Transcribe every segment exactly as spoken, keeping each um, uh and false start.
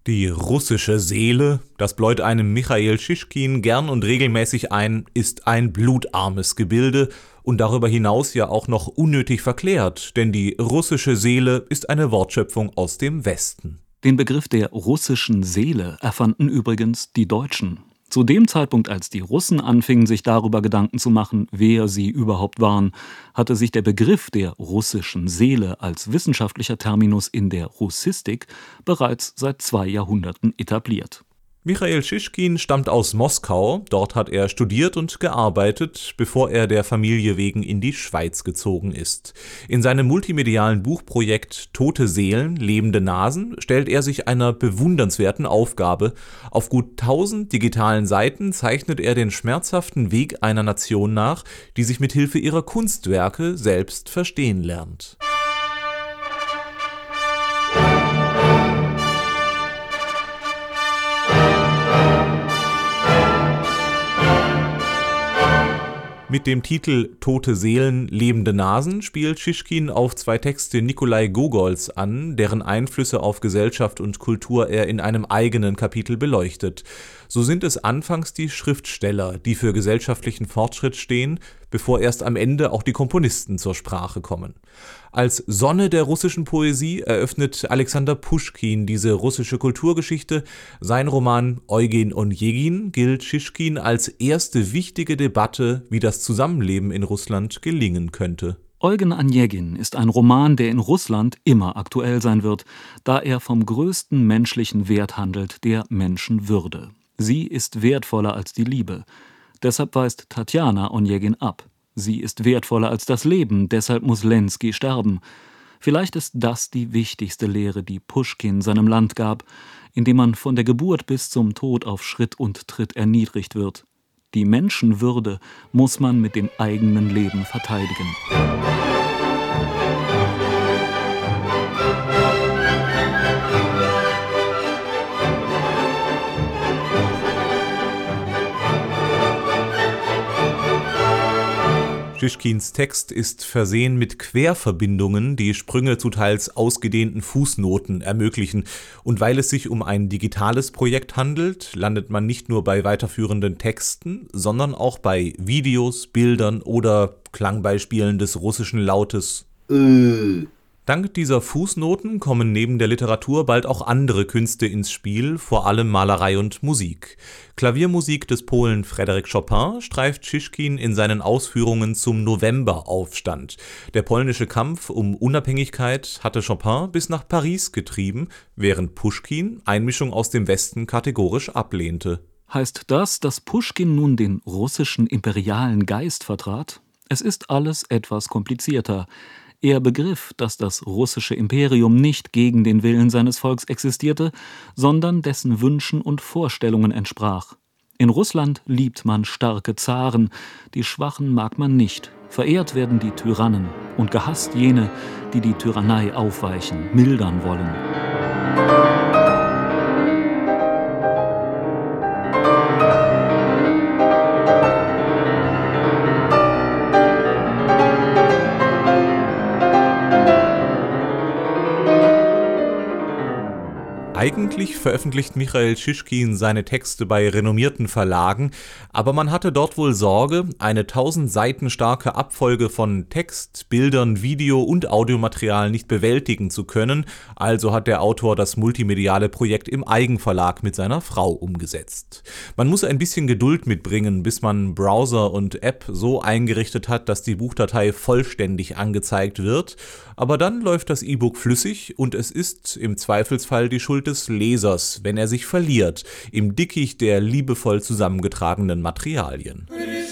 Die russische Seele, das bläut einem Michail Schischkin gern und regelmäßig ein, ist ein blutarmes Gebilde und darüber hinaus ja auch noch unnötig verklärt, denn die russische Seele ist eine Wortschöpfung aus dem Westen. Den Begriff der russischen Seele erfanden übrigens die Deutschen. Zu dem Zeitpunkt, als die Russen anfingen, sich darüber Gedanken zu machen, wer sie überhaupt waren, hatte sich der Begriff der russischen Seele als wissenschaftlicher Terminus in der Russistik bereits seit zwei Jahrhunderten etabliert. Michail Schischkin stammt aus Moskau, dort hat er studiert und gearbeitet, bevor er der Familie wegen in die Schweiz gezogen ist. In seinem multimedialen Buchprojekt Tote Seelen, lebende Nasen stellt er sich einer bewundernswerten Aufgabe. Auf gut tausend digitalen Seiten zeichnet er den schmerzhaften Weg einer Nation nach, die sich mit Hilfe ihrer Kunstwerke selbst verstehen lernt. Mit dem Titel Tote Seelen, lebende Nasen spielt Schischkin auf zwei Texte Nikolai Gogols an, deren Einflüsse auf Gesellschaft und Kultur er in einem eigenen Kapitel beleuchtet. So sind es anfangs die Schriftsteller, die für gesellschaftlichen Fortschritt stehen, bevor erst am Ende auch die Komponisten zur Sprache kommen. Als Sonne der russischen Poesie eröffnet Alexander Puschkin diese russische Kulturgeschichte. Sein Roman Eugen Onegin gilt Schischkin als erste wichtige Debatte, wie das Zusammenleben in Russland gelingen könnte. Eugen Onegin ist ein Roman, der in Russland immer aktuell sein wird, da er vom größten menschlichen Wert handelt, der Menschenwürde. Sie ist wertvoller als die Liebe. Deshalb weist Tatjana Onegin ab. Sie ist wertvoller als das Leben, deshalb muss Lenski sterben. Vielleicht ist das die wichtigste Lehre, die Puschkin seinem Land gab, indem man von der Geburt bis zum Tod auf Schritt und Tritt erniedrigt wird. Die Menschenwürde muss man mit dem eigenen Leben verteidigen. Schischkins Text ist versehen mit Querverbindungen, die Sprünge zu teils ausgedehnten Fußnoten ermöglichen. Und weil es sich um ein digitales Projekt handelt, landet man nicht nur bei weiterführenden Texten, sondern auch bei Videos, Bildern oder Klangbeispielen des russischen Lautes Ö. Dank dieser Fußnoten kommen neben der Literatur bald auch andere Künste ins Spiel, vor allem Malerei und Musik. Klaviermusik des Polen Frédéric Chopin streift Schischkin in seinen Ausführungen zum Novemberaufstand. Der polnische Kampf um Unabhängigkeit hatte Chopin bis nach Paris getrieben, während Puschkin Einmischung aus dem Westen kategorisch ablehnte. Heißt das, dass Puschkin nun den russischen imperialen Geist vertrat? Es ist alles etwas komplizierter. Er begriff, dass das russische Imperium nicht gegen den Willen seines Volks existierte, sondern dessen Wünschen und Vorstellungen entsprach. In Russland liebt man starke Zaren, die Schwachen mag man nicht. Verehrt werden die Tyrannen und gehasst jene, die die Tyrannei aufweichen, mildern wollen. Eigentlich veröffentlicht Michail Schischkin seine Texte bei renommierten Verlagen, aber man hatte dort wohl Sorge, eine tausend Seiten starke Abfolge von Text, Bildern, Video und Audiomaterial nicht bewältigen zu können, also hat der Autor das multimediale Projekt im Eigenverlag mit seiner Frau umgesetzt. Man muss ein bisschen Geduld mitbringen, bis man Browser und App so eingerichtet hat, dass die Buchdatei vollständig angezeigt wird, aber dann läuft das E-Book flüssig und es ist im Zweifelsfall die Schuld des Lesers, wenn er sich verliert im Dickicht der liebevoll zusammengetragenen Materialien.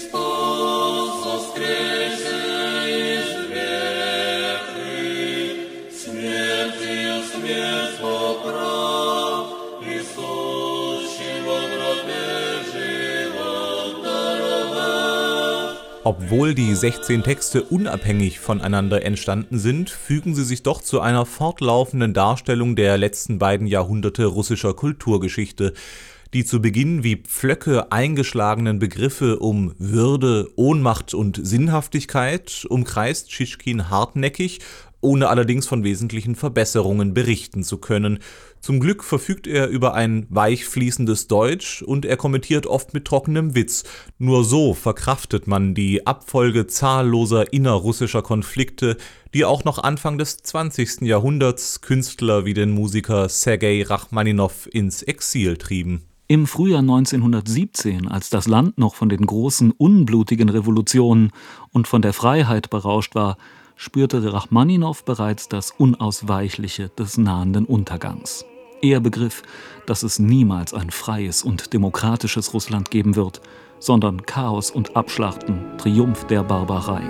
Obwohl die sechzehn Texte unabhängig voneinander entstanden sind, fügen sie sich doch zu einer fortlaufenden Darstellung der letzten beiden Jahrhunderte russischer Kulturgeschichte. Die zu Beginn wie Pflöcke eingeschlagenen Begriffe um Würde, Ohnmacht und Sinnhaftigkeit umkreist Schischkin hartnäckig ohne allerdings von wesentlichen Verbesserungen berichten zu können. Zum Glück verfügt er über ein weich fließendes Deutsch und er kommentiert oft mit trockenem Witz. Nur so verkraftet man die Abfolge zahlloser innerrussischer Konflikte, die auch noch Anfang des zwanzigsten Jahrhunderts Künstler wie den Musiker Sergei Rachmaninow ins Exil trieben. Im Frühjahr neunzehnhundertsiebzehn, als das Land noch von den großen, unblutigen Revolutionen und von der Freiheit berauscht war, spürte Rachmaninow bereits das Unausweichliche des nahenden Untergangs. Er begriff, dass es niemals ein freies und demokratisches Russland geben wird, sondern Chaos und Abschlachten, Triumph der Barbarei.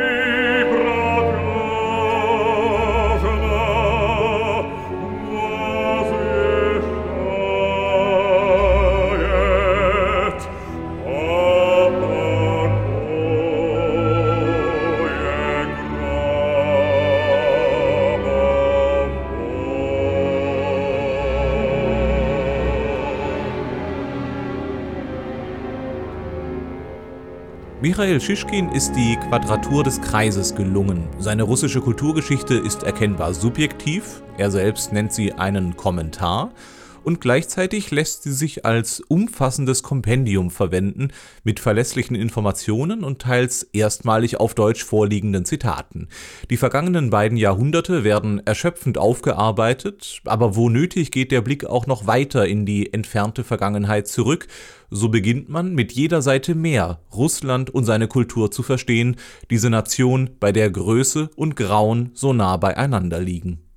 Michail Schischkin ist die Quadratur des Kreises gelungen. Seine russische Kulturgeschichte ist erkennbar subjektiv, er selbst nennt sie einen Kommentar, und gleichzeitig lässt sie sich als umfassendes Kompendium verwenden mit verlässlichen Informationen und teils erstmalig auf Deutsch vorliegenden Zitaten. Die vergangenen beiden Jahrhunderte werden erschöpfend aufgearbeitet, aber wo nötig geht der Blick auch noch weiter in die entfernte Vergangenheit zurück. So beginnt man mit jeder Seite mehr Russland und seine Kultur zu verstehen, diese Nation, bei der Größe und Grauen so nah beieinander liegen.